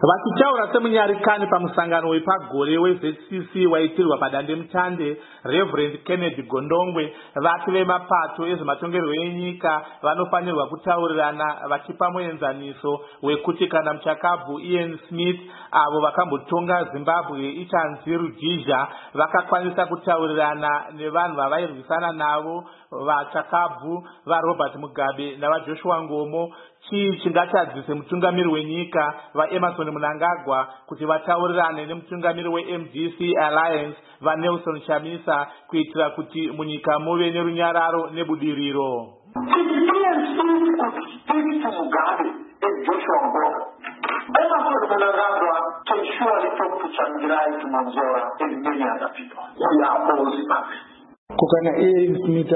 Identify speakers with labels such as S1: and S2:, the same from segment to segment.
S1: Vachitaura semunyarikani pamusangano wepagore weZCC waitirwa padandemutande, Reverend Kennedy Gondongwe vati vemapato ezvematongerwo enyika vanofanirwa kutaurirana vachipa muenzaniso wekuti kana muchakabvu Ian Smith avo vakambotonga Zimbabwe ichanzi Rhodesia vakakwanisa kutaurirana nevanhu vavairwisana navo vachakabvu vaRobert Mugabe navaJoshua Ngomo chii chingatadzise mutungamiri wenyika vaEmerson Mnangagwa kuti vataurirane nemutungamiri weMDC Alliance vaNelson Chamisa kuitira kuti munyika muve nerunyararo nebudiriro.
S2: Emerson Mnangagwa can surely talk to Changirai, to Manzora, and many other people. We are all Zimbabwe.
S3: Kukana Ian Smith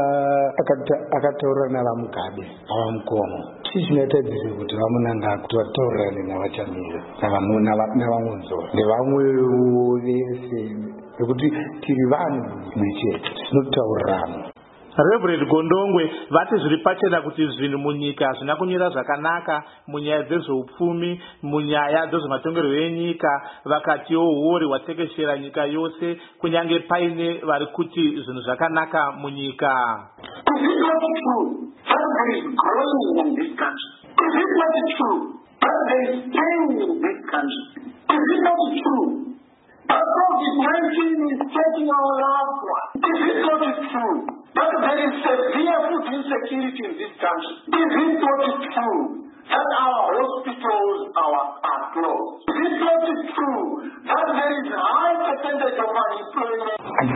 S3: akataurana naVaMugabe navaMukomo chinoitadzise kuti vaMnangagwa kuti vataurane navaChamisa navaMonzora nevamwewo vese nekuti tiri vanhu mwechete tinotaurirana.
S1: Reverend Gondongwe vati zviri pachena kuti zvinhu munyika zvina kumira zvakanaka munyaya dzezveupfumi, munyaya dzezvematongerwo enyika, vakatiwo uori hwatekeshera nyika yose kunyange paine vari kuti zvinhu zvakanaka munyika.
S2: Is it not true that there is growing in this country? Is it not true that there is pain in this country? Is it not true that COVID-19 is taking our loved ones? Is it not true that there is severe food insecurity in this country? Is it not true that our hospitals are closed? Is it not true that there is a high percentage of unemployment?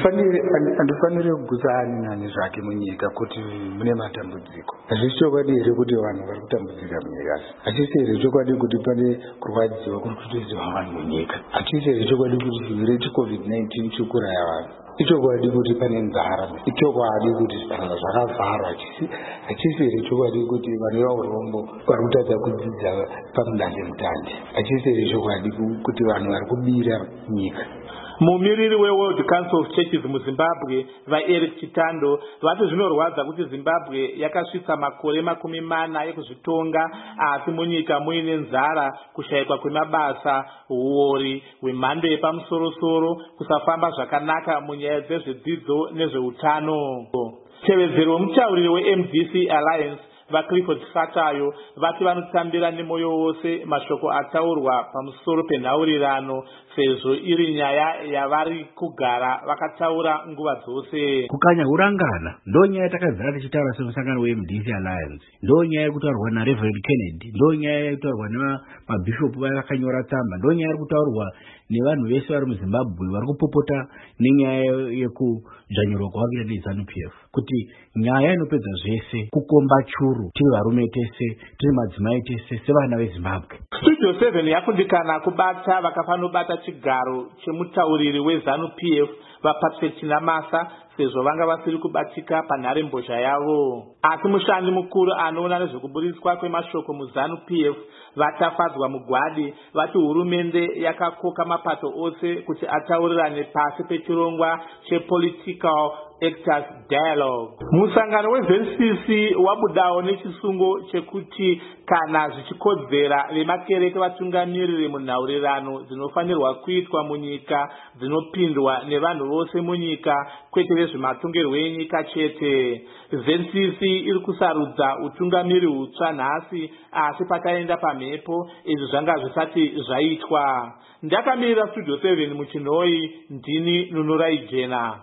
S3: Andifanire kugutsa nani zvake munyika kuti mune matambudziko. Hazvisi chokwadi here kuti vanhu vari kutambudzika munyika. Hachisi here chokwadi kuti pane kurwadziwa kuri kutoitirwa vanhu munyika. Hachisi here chokwadi kuti chirwere cheCovid-19 chikuraya vanhu. Ichokwadi kuti pane nzara. Ichokwadi kuti zvipatara zvakavharwa. Hachisi here chokwadi kuti vanhu veurombo vari kutadza kudzidza pamudandemutande. Hachisi here chokwadi kuti vanhu vari kubira nyika.
S1: Mumiriri weWorld Council of Churches muZimbabwe vaEric Chitando vati zvinorwadza kuti Zimbabwe yakasvitsa makore 40 ekuzvitonga asi munyika muine nzara, kushayikwa kwemabasa, uori hwemhando yepamusoro-soro, kusafamba zvakanaka munyaya dzezvedzidzo nezveutano. Tevedzero wemutauriri weMDC Alliance vaClifford Satayo vati vanotambira nemoyo wose mashoko ataurwa pamusoro penhaurirano sezvo iri nyaya yavari kugara vakataura nguva dzose.
S4: Kukanya urangana ndonyaya takagara tichitaura semusangano weMDC Alliance, ndonyaya kutaurwa naReverend Kennedy, ndonyaya kutaurwa nemabhishopu vakanyora tsamba, ndonyaya kutaurwa nevanhu vese vari muZimbabwe vari kupopota nenyaya yekudzvanyirwa kwavakaita neZANU-PF, kuti nyaya inopedza zvese kukomba churu tiri varume tese, tiri madzimai tese sevana veZimbabwe.
S1: Studio 7 yakundikana kubata vakafanobata chigaro chemutauriri weZANU-PF vaPatrick Chinamasa sezvo vanga vasiri kubatika panharembozha yavo. Asi mushandi mukuru anoona nezvekuburitswa kwemashoko muZANU-PF vatafadzwa mugwadi vati hurumende yakakoka mapato ose kuti ataurirane pasi pechirongwa chePolitical Actors Dialogue. Musangano weZCC wabudawo nechisungo chekuti kana zvichikodzera vemakereke vatungamiriri munhaurirano dzinofanirwa kuitwa munyika dzinopindwa nevanhu vose munyika kwete vezvematongerwo enyika chete. ZCC iri kusarudza utungamiri hutsva nhasi asi pakaenda pamhepo izvi zvanga zvisati zvaitwa. Ndakamirira Studio 7 muChinhoi, ndini Nunurai Jena.